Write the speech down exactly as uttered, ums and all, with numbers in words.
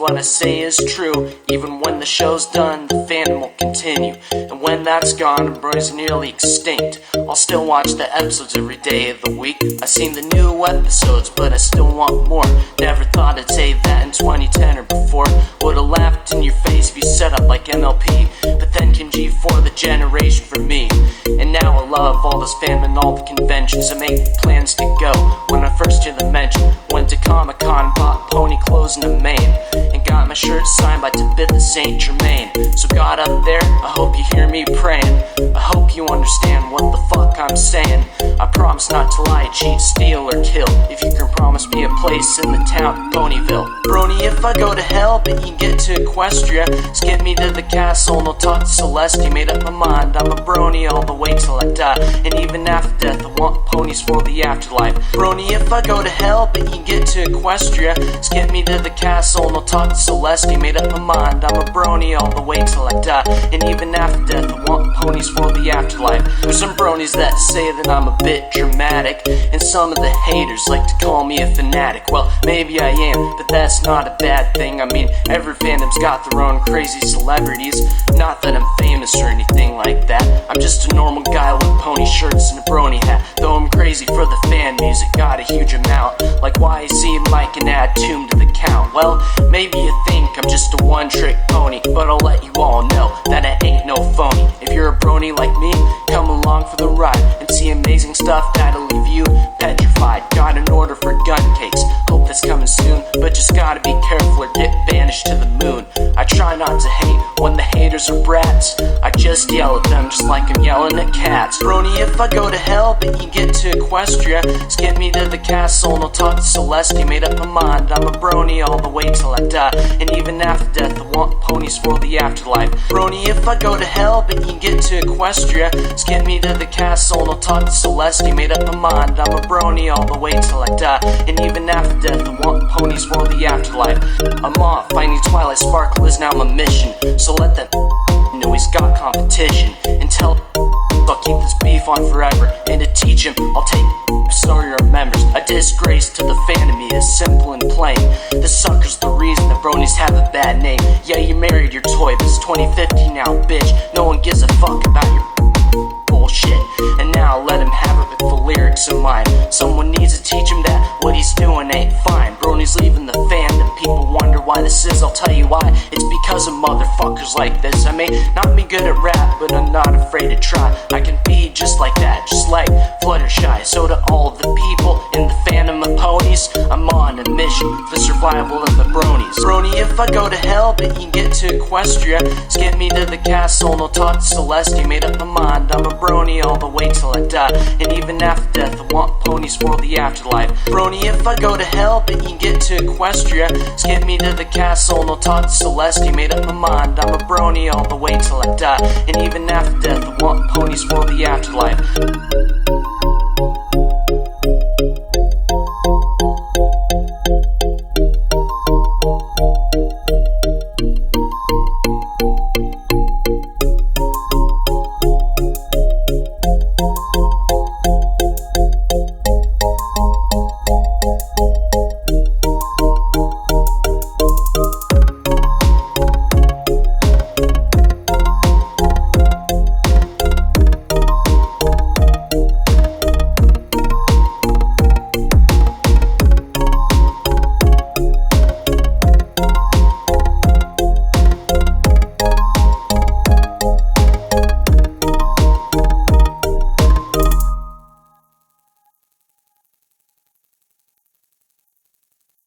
what I say is true. Even when the show's done, the fandom will continue. And when that's gone, Brony's nearly extinct. I'll still watch the episodes every day of the week. I've seen the new episodes, but I still want more. Never thought I'd say that in twenty ten or before. Would've laughed in your face if you set up like M L P. But then came G four, the generation for me. And now I love all this fandom and all the conventions. I make plans to go when I first hear the mention. Went to Comic Con, bought pony clothes in the Maine, and got my shirt signed by Tabitha Saint Germain. So God up there, I hope you hear me praying. I hope you understand what the fuck I'm saying. I promise not to lie, cheat, steal, or kill. If you can promise me a place in the town of Ponyville. Brony, if I go to hell, but you get to Equestria, skip me to the castle and I'll talk to Celestia. Made up my mind, I'm a brony all the way till I die. And even after death, I want ponies for the afterlife. Brony, if I go to hell, but you get to Equestria, skip me to the castle and I'll talk to Celestia. Made up my mind, I'm a brony all the way till I die. And even after death, I want ponies for the afterlife. There's some bronies that say that I'm a bit dramatic, and some of the haters like to call me a fanatic. Well, maybe I am, but that's not a bad thing. I mean, every fandom's got their own crazy celebrities. Not that I'm famous or anything like that. I'm just a normal guy with pony shirts and a brony hat. Though I'm crazy for the fan music, got a huge amount. Like Y Z, Mike, and add Tomb to the count. Well, maybe you think I'm just a one-trick pony, but I'll let you all know that I ain't no phony. If you're a brony like me, come along for the ride and see amazing stuff that'll leave you petrified. Got an order for gun cakes, hope that's coming soon, but just gotta be careful or get banished to the moon. I try not to hate when the haters are brats. I just yell at them just like I'm yelling at cats. Brony, if I go to hell, but you get to Equestria, skip me to the castle and I'll talk to Celestia. Made up my mind, I'm a brony all the way till I die. And even after death, I want ponies for the afterlife. Brony, if I go to hell, but you get to Equestria, skip me to the castle and I'll talk to Celestia. Made up my mind, I'm a brony all the way till I die. And even after death, I want ponies for the afterlife. I'm off, finding Twilight Sparkle is now my mission. So let them know he's got competition. And tell I'll keep this beef on forever. And to teach him, I'll take so he remembers. A disgrace to the fandom is simple and plain. The sucker's the reason the bronies have a bad name. Yeah, you married your toy, but it's twenty fifteen now, bitch. No one gives a fuck about your bullshit. And now let him have it with the lyrics in mind. Someone needs to teach him that what he's doing ain't fine. Brony's leaving the fandom, people wonder why this is. I'll tell you why, it's because of motherfuckers like this. I may not be good at rap, but I'm not afraid to try. I can be just like that, just like Fluttershy. So to all of the people in the fandom of ponies, I'm on a mission for the survival of the bronies. Brony, if I go to hell, but you get to Equestria, skip me to the castle and I'll talk to Celestia. Made up my mind, I'm a brony all the way till I die. And even after death, I want ponies for the afterlife. Brony, if I go to hell, but you get to Equestria, skip me to the castle and I'll talk to Celestia. Made up my mind, I'm a brony all the way till I die. And even after death, I want ponies for the afterlife.